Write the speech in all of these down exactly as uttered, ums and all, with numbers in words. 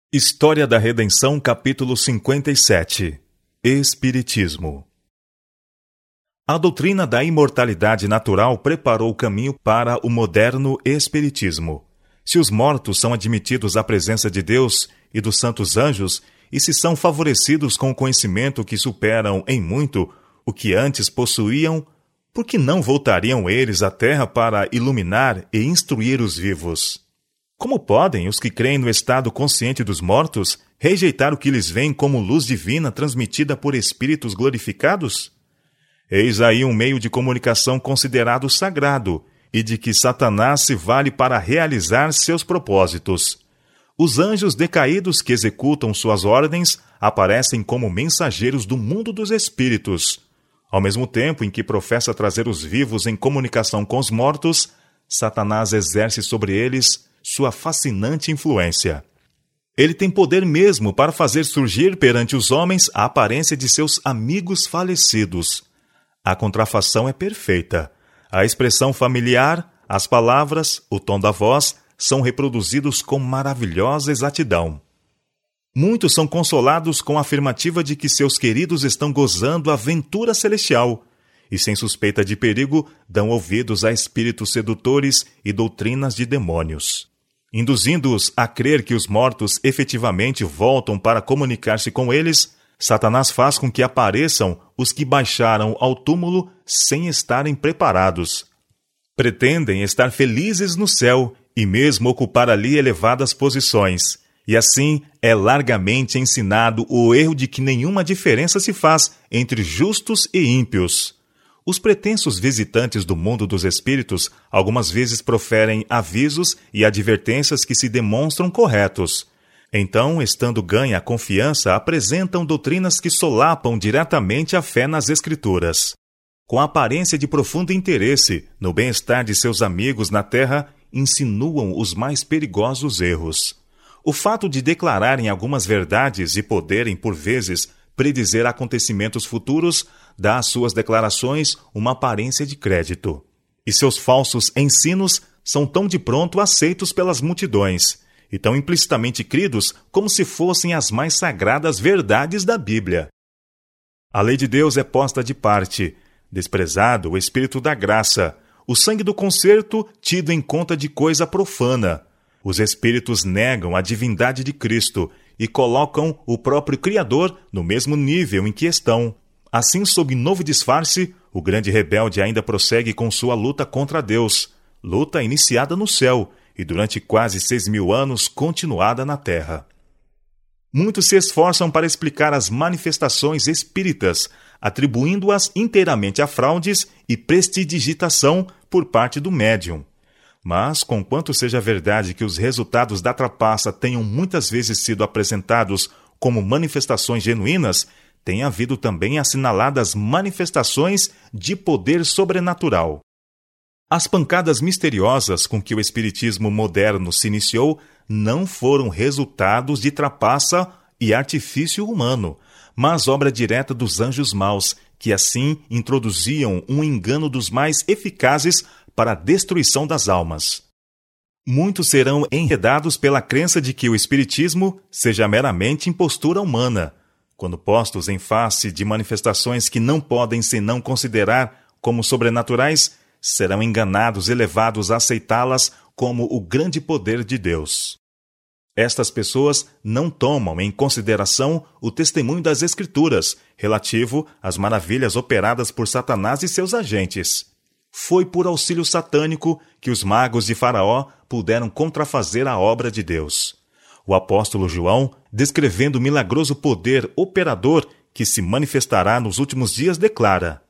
História da Redenção, capítulo cinquenta e sete. Espiritismo. A doutrina da imortalidade natural preparou o caminho para o moderno espiritismo. Se os mortos são admitidos à presença de Deus e dos santos anjos, e se são favorecidos com o conhecimento que superam em muito o que antes possuíam, por que não voltariam eles à Terra para iluminar e instruir os vivos? Como podem os que creem no estado consciente dos mortos rejeitar o que lhes vem como luz divina transmitida por espíritos glorificados? Eis aí um meio de comunicação considerado sagrado e de que Satanás se vale para realizar seus propósitos. Os anjos decaídos que executam suas ordens aparecem como mensageiros do mundo dos espíritos. Ao mesmo tempo em que professa trazer os vivos em comunicação com os mortos, Satanás exerce sobre eles sua fascinante influência. Ele tem poder mesmo para fazer surgir perante os homens a aparência de seus amigos falecidos. A contrafação é perfeita. A expressão familiar, as palavras, o tom da voz são reproduzidos com maravilhosa exatidão. Muitos são consolados com a afirmativa de que seus queridos estão gozando a ventura celestial e, sem suspeita de perigo, dão ouvidos a espíritos sedutores e doutrinas de demônios. Induzindo-os a crer que os mortos efetivamente voltam para comunicar-se com eles, Satanás faz com que apareçam os que baixaram ao túmulo sem estarem preparados. Pretendem estar felizes no céu e mesmo ocupar ali elevadas posições, e assim é largamente ensinado o erro de que nenhuma diferença se faz entre justos e ímpios. Os pretensos visitantes do mundo dos espíritos algumas vezes proferem avisos e advertências que se demonstram corretos. Então, estando ganha a confiança, apresentam doutrinas que solapam diretamente a fé nas Escrituras. Com a aparência de profundo interesse no bem-estar de seus amigos na terra, insinuam os mais perigosos erros. O fato de declararem algumas verdades e poderem, por vezes, predizer acontecimentos futuros, dá às suas declarações uma aparência de crédito. E seus falsos ensinos são tão de pronto aceitos pelas multidões, e tão implicitamente cridos como se fossem as mais sagradas verdades da Bíblia. A lei de Deus é posta de parte, desprezado o Espírito da graça, o sangue do concerto tido em conta de coisa profana. Os espíritos negam a divindade de Cristo e colocam o próprio Criador no mesmo nível em que estão. Assim, sob novo disfarce, o grande rebelde ainda prossegue com sua luta contra Deus, luta iniciada no céu e durante quase seis mil anos continuada na terra. Muitos se esforçam para explicar as manifestações espíritas, atribuindo-as inteiramente a fraudes e prestidigitação por parte do médium. Mas, conquanto seja verdade que os resultados da trapaça tenham muitas vezes sido apresentados como manifestações genuínas, tem havido também assinaladas manifestações de poder sobrenatural. As pancadas misteriosas com que o espiritismo moderno se iniciou não foram resultados de trapaça e artifício humano, mas obra direta dos anjos maus, que assim introduziam um engano dos mais eficazes para a destruição das almas. Muitos serão enredados pela crença de que o espiritismo seja meramente impostura humana, quando postos em face de manifestações que não podem senão considerar como sobrenaturais, serão enganados e levados a aceitá-las como o grande poder de Deus. Estas pessoas não tomam em consideração o testemunho das Escrituras relativo às maravilhas operadas por Satanás e seus agentes. Foi por auxílio satânico que os magos de Faraó puderam contrafazer a obra de Deus. O apóstolo João, descrevendo o milagroso poder operador que se manifestará nos últimos dias, declara: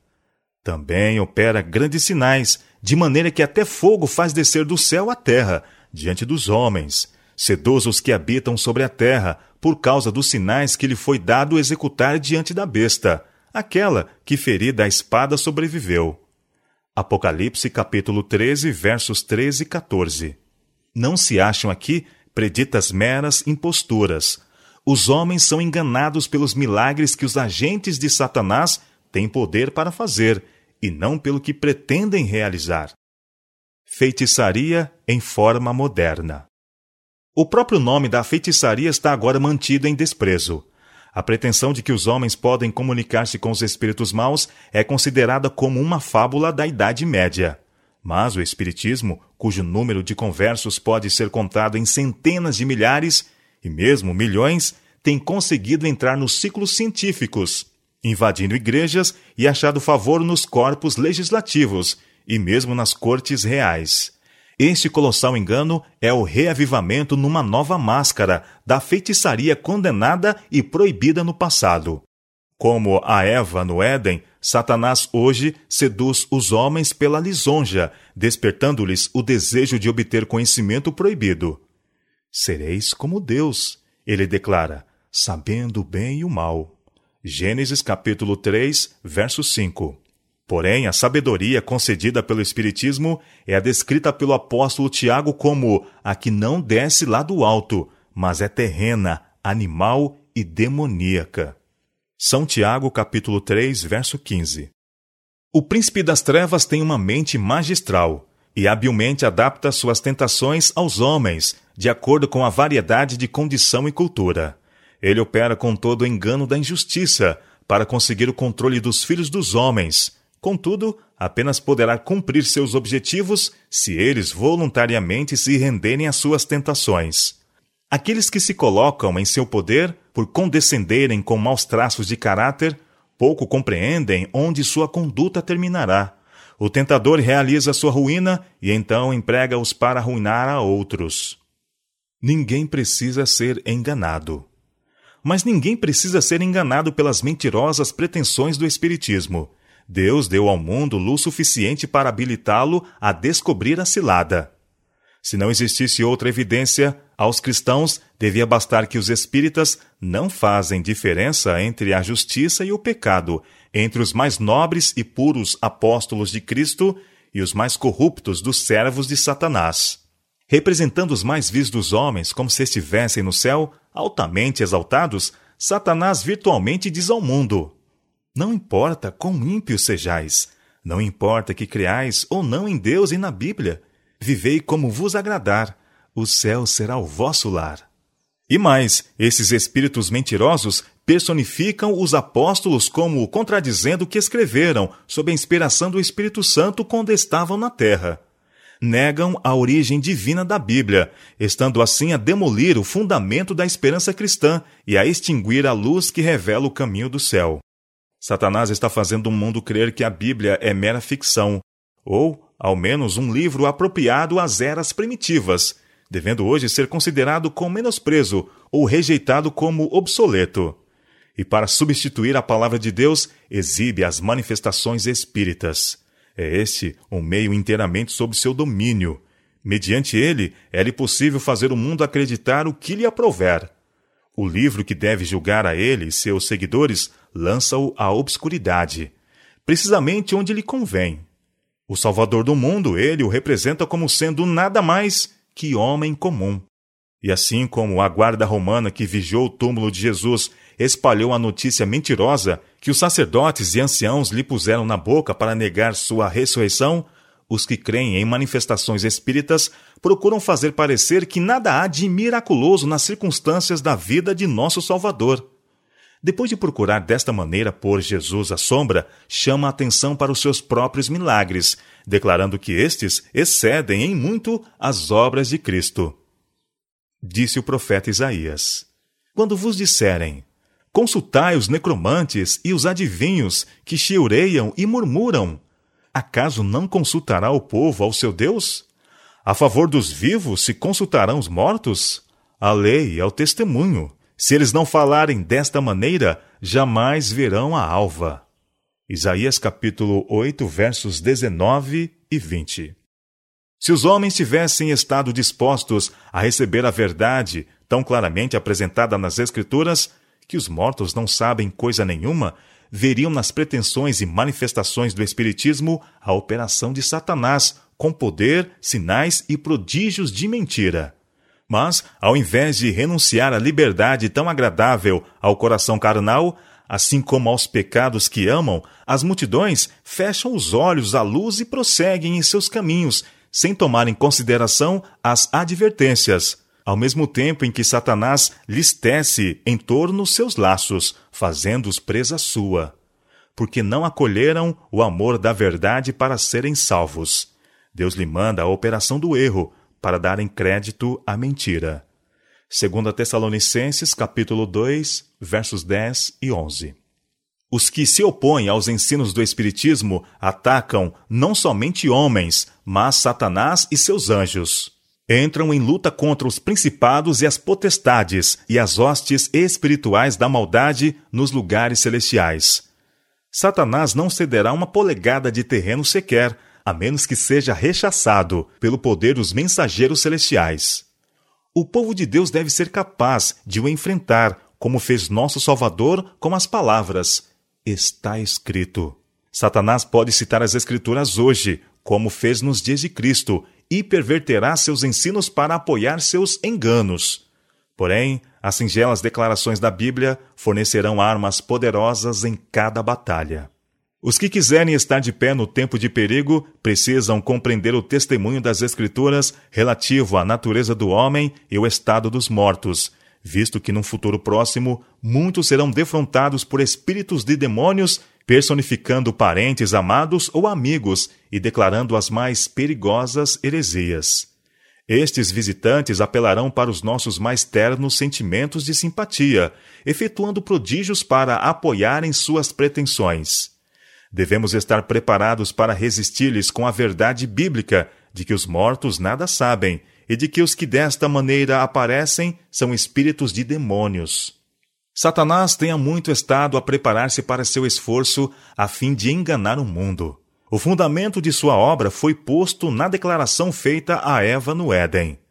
também opera grandes sinais, de maneira que até fogo faz descer do céu à terra, diante dos homens, sedosos os que habitam sobre a terra, por causa dos sinais que lhe foi dado executar diante da besta, aquela que ferida a espada sobreviveu. Apocalipse capítulo treze, versos treze e quatorze. Não se acham aqui preditas meras imposturas. Os homens são enganados pelos milagres que os agentes de Satanás têm poder para fazer, e não pelo que pretendem realizar. Feitiçaria em forma moderna. O próprio nome da feitiçaria está agora mantido em desprezo. A pretensão de que os homens podem comunicar-se com os espíritos maus é considerada como uma fábula da Idade Média. Mas o Espiritismo, cujo número de conversos pode ser contado em centenas de milhares, e mesmo milhões, tem conseguido entrar nos ciclos científicos, invadindo igrejas e achado favor nos corpos legislativos e mesmo nas cortes reais. Este colossal engano é o reavivamento numa nova máscara da feitiçaria condenada e proibida no passado. Como a Eva no Éden, Satanás hoje seduz os homens pela lisonja, despertando-lhes o desejo de obter conhecimento proibido. Sereis como Deus, ele declara, sabendo o bem e o mal. Gênesis capítulo três, verso cinco. Porém, a sabedoria concedida pelo Espiritismo é a descrita pelo apóstolo Tiago como a que não desce lá do alto, mas é terrena, animal e demoníaca. São Tiago, capítulo três, verso quinze. O príncipe das trevas tem uma mente magistral e habilmente adapta suas tentações aos homens, de acordo com a variedade de condição e cultura. Ele opera com todo o engano da injustiça para conseguir o controle dos filhos dos homens. Contudo, apenas poderá cumprir seus objetivos se eles voluntariamente se renderem às suas tentações. Aqueles que se colocam em seu poder, por condescenderem com maus traços de caráter, pouco compreendem onde sua conduta terminará. O tentador realiza sua ruína e então emprega-os para arruinar a outros. Ninguém precisa ser enganado. Mas ninguém precisa ser enganado pelas mentirosas pretensões do Espiritismo. Deus deu ao mundo luz suficiente para habilitá-lo a descobrir a cilada. Se não existisse outra evidência, aos cristãos devia bastar que os espíritas não fazem diferença entre a justiça e o pecado, entre os mais nobres e puros apóstolos de Cristo e os mais corruptos dos servos de Satanás. Representando os mais vis dos homens como se estivessem no céu, altamente exaltados, Satanás virtualmente diz ao mundo: não importa quão ímpios sejais, não importa que creais ou não em Deus e na Bíblia, vivei como vos agradar, o céu será o vosso lar. E mais, esses espíritos mentirosos personificam os apóstolos como contradizendo o que escreveram sob a inspiração do Espírito Santo quando estavam na terra. Negam a origem divina da Bíblia, estando assim a demolir o fundamento da esperança cristã e a extinguir a luz que revela o caminho do céu. Satanás está fazendo o mundo crer que a Bíblia é mera ficção, ou, ao menos, um livro apropriado às eras primitivas, devendo hoje ser considerado com menosprezo ou rejeitado como obsoleto. E para substituir a palavra de Deus, exibe as manifestações espíritas. É este um meio inteiramente sob seu domínio. Mediante ele, é-lhe possível fazer o mundo acreditar o que lhe aprouver. O livro que deve julgar a ele e seus seguidores lança-o à obscuridade, precisamente onde lhe convém. O Salvador do mundo, ele o representa como sendo nada mais que homem comum. E assim como a guarda romana que vigiou o túmulo de Jesus espalhou a notícia mentirosa que os sacerdotes e anciãos lhe puseram na boca para negar sua ressurreição, os que creem em manifestações espíritas procuram fazer parecer que nada há de miraculoso nas circunstâncias da vida de nosso Salvador. Depois de procurar desta maneira pôr Jesus à sombra, chama a atenção para os seus próprios milagres, declarando que estes excedem em muito as obras de Cristo. Disse o profeta Isaías: quando vos disserem, consultai os necromantes e os adivinhos que chiureiam e murmuram, acaso não consultará o povo ao seu Deus? A favor dos vivos se consultarão os mortos? A lei é o testemunho. Se eles não falarem desta maneira, jamais verão a alva. Isaías capítulo oito, versos dezenove e vinte. Se os homens tivessem estado dispostos a receber a verdade tão claramente apresentada nas Escrituras, que os mortos não sabem coisa nenhuma, veriam nas pretensões e manifestações do Espiritismo a operação de Satanás, com poder, sinais e prodígios de mentira. Mas, ao invés de renunciar à liberdade tão agradável ao coração carnal, assim como aos pecados que amam, as multidões fecham os olhos à luz e prosseguem em seus caminhos, sem tomar em consideração as advertências. ao mesmo tempo em que Satanás lhes tece em torno seus laços, fazendo-os presa sua, porque não acolheram o amor da verdade para serem salvos. Deus lhe manda a operação do erro, para darem crédito à mentira. Segunda Tessalonicenses, capítulo dois, versos dez e onze. Os que se opõem aos ensinos do Espiritismo atacam não somente homens, mas Satanás e seus anjos. Entram em luta contra os principados e as potestades e as hostes espirituais da maldade nos lugares celestiais. Satanás não cederá uma polegada de terreno sequer, a menos que seja rechaçado pelo poder dos mensageiros celestiais. O povo de Deus deve ser capaz de o enfrentar, como fez nosso Salvador com as palavras: está escrito. Satanás pode citar as Escrituras hoje, como fez nos dias de Cristo, e perverterá seus ensinos para apoiar seus enganos. Porém, as singelas declarações da Bíblia fornecerão armas poderosas em cada batalha. Os que quiserem estar de pé no tempo de perigo precisam compreender o testemunho das Escrituras relativo à natureza do homem e o estado dos mortos, visto que num futuro próximo muitos serão defrontados por espíritos de demônios, personificando parentes amados ou amigos e declarando as mais perigosas heresias. Estes visitantes apelarão para os nossos mais ternos sentimentos de simpatia, efetuando prodígios para apoiarem suas pretensões. Devemos estar preparados para resistir-lhes com a verdade bíblica de que os mortos nada sabem e de que os que desta maneira aparecem são espíritos de demônios. Satanás tem há muito estado a preparar-se para seu esforço a fim de enganar o mundo. O fundamento de sua obra foi posto na declaração feita a Eva no Éden: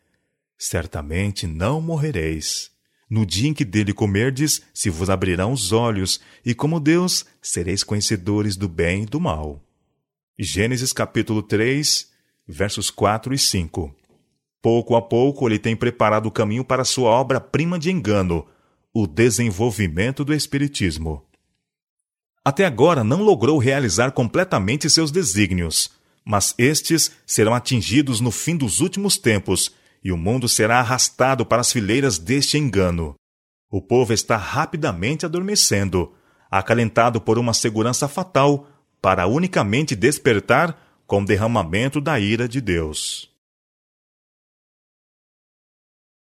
certamente não morrereis. No dia em que dele comerdes, se vos abrirão os olhos, e como Deus, sereis conhecedores do bem e do mal. Gênesis capítulo três, versos quatro e cinco. Pouco a pouco ele tem preparado o caminho para sua obra-prima de engano, o desenvolvimento do Espiritismo. Até agora não logrou realizar completamente seus desígnios, mas estes serão atingidos no fim dos últimos tempos, e o mundo será arrastado para as fileiras deste engano. O povo está rapidamente adormecendo, acalentado por uma segurança fatal, para unicamente despertar com o derramamento da ira de Deus.